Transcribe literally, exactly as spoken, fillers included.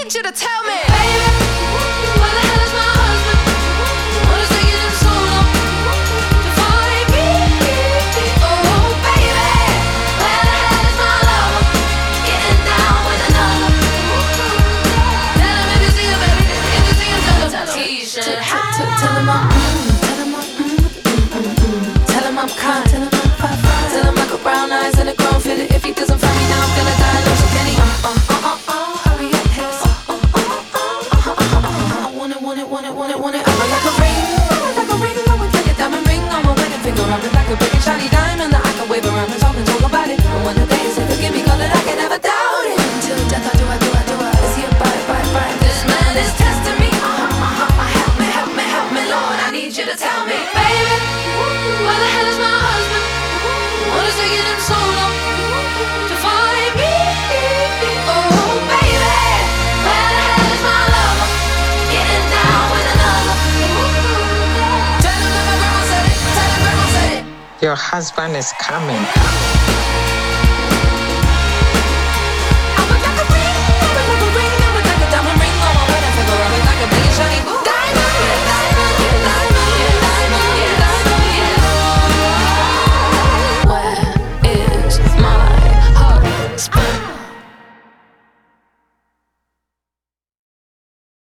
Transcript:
need you to tell me, baby, where the hell is my husband? What is taking him so long to find me? Oh, baby, where the hell is my lover? Getting down with another. Tell him if you see him, baby. If you see him, tell him, tell him. T-shirt. Tell him I'm, tell him I'm, tell him I'm kind. Tell him I'm fine, fine. Tell him I got brown eyes and a grown fitted. If he doesn't find me now, I'm gonna die. No, so can he? Uh, uh, uh, uh, uh. Hurry up, hips. Uh, uh, uh, uh, uh, uh, uh, uh. I want it, want it, want it, want it, want it. I'm like a ring, I'm like a ring. I would take a diamond ring on my wedding finger. I'm like a big and shiny diamond that I can wave around and talk and talk about it. And when the day is here, forgive me, 'cause I can never doubt it. Until death, I do, I do, I do. I is he a bite, bite, bite? This man is testing me. Uh, uh, uh, uh, help me, help me, help me, Lord. I need you to tell me, baby, where the hell is my husband? What is taking him so long to find me? Oh, baby, where the hell is my lover? Getting down with another. Tell him that my grandma said it. Tell him grandma said it. your husband is coming.